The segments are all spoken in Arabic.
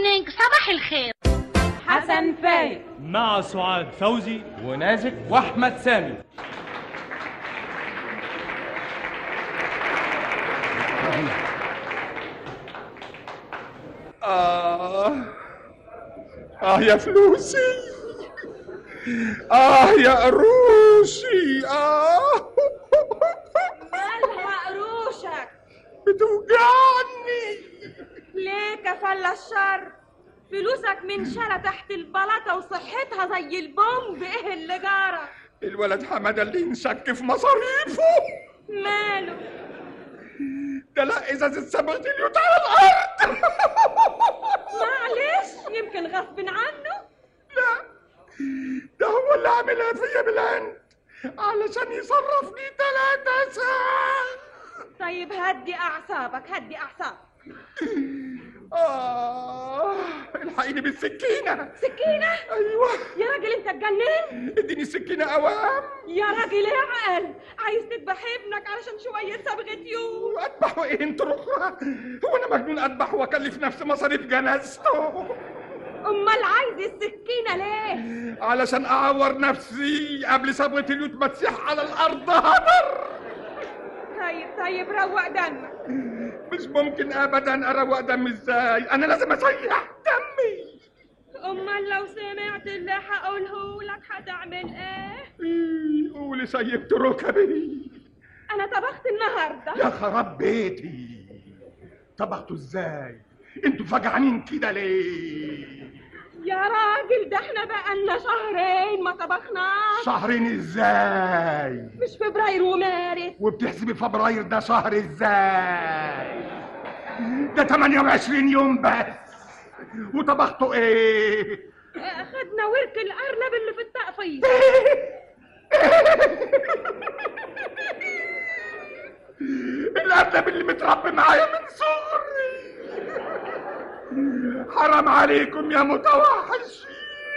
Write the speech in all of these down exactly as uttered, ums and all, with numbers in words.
مورنينج، صباح الخير. حسن فايق مع سعاد فوزي ونازك واحمد سامي. آه آه يا فلوسي، آه يا قروشي، آه مالها قروشك؟ بتوجعني. ليه كفل الشر؟ فلوسك منشرة تحت البلاطة وصحتها زي البومب. ايه اللي جرى؟ الولد حمادة اللي نشك في مصاريفه. ماله؟ ده لا ازازة صبغة اليود على الارض. معلش يمكن غصب عنه. لا، ده هو اللي عاملها فيا بالعند علشان يصرفني ثلاثة ساعة. طيب هدي اعصابك، هدي اعصابك. آه الحقيني بالسكينة. سكينة؟ أيوة يا راجل انت اتجننت؟ اديني السكينة أوام. يا راجل اعقل، عايز تذبح ابنك علشان شوية صبغة يود؟ وأذبحه إيه انت رخرة؟ هو أنا مجنون أذبح وأكلف نفسي مصاريف جنازته؟ امال عايز السكينة ليه؟ علشان أعور نفسي قبل صبغة اليود ما تسيح على الأرض هدر. طيب طيب روق دمك. مش ممكن أبدا أروق دمي إزاي؟ أنا لازم أسيح دمي. امال لو سمعت اللي هقوله لك هتعمل ايه؟ إيه، قولي سيبت ركبي. انا طبخت النهارده. يا خراب بيتي، طبختوا ازاي؟ انتوا فجعانين كده ليه؟ يا راجل ده احنا بقالنا شهرين ما طبخناش. شهرين ازاي؟ مش فبراير ومارس؟ وبتحسبي فبراير ده شهر ازاي؟ ده ثمانية وعشرين يوم بس. وطبختوا ايه؟ اخدنا ورك الارنب اللي في التقفيص. الارنب اللي متربي معايا من صغري. حرام عليكم يا متوحشين.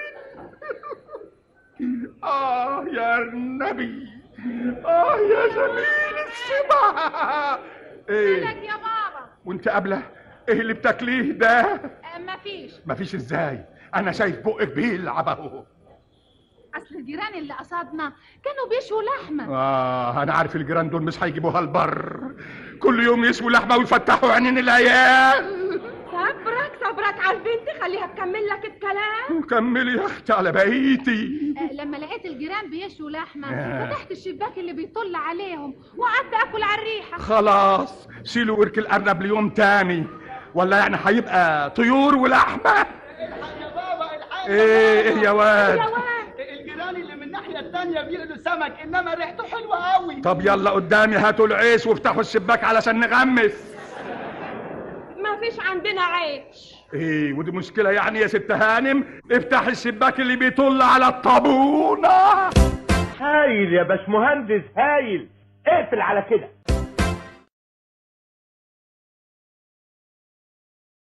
آه يا النبي، آه يا جميل السبع. إيه؟ مالك يا بابا؟ وأنت قابلة؟ إيه اللي بتاكليه ده؟ أه مفيش. مفيش إزاي؟ أنا شايف بقك بيلعب أهو. أصل الجيران اللي قصادنا كانوا بيشوا لحمة. آه أنا عارف الجيران دول مش هيجيبوها البر. كل يوم يشووا لحمة ويفتحوا عينين العيال. صبرك صبرك على البنت، خليها تكمل لك الكلام. كملي يا اختي على بقيتي. أه لما لقيت الجيران بيشوا لحمة آه. فتحت الشباك اللي بيطل عليهم وقعدت اكل على الريحة. خلاص شيلوا ورك الارنب ليوم تاني، ولا يعني هيبقى طيور ولحمة؟ الحق يا بابا، الحق. ايه ايه يا واد؟ يا واد الجيران اللي من الناحية التانية بيقلوا سمك، انما ريحته حلوة قوي. طب يلا قدامي هاتوا العيش وافتحوا الشباك علشان نغمس. مفيش عندنا عيش. ايه ودي مشكلة يعني يا ست هانم؟ افتح الشباك اللي بيطل على الطابونة. هايل يا باشمهندس، هايل. اقفل على كده.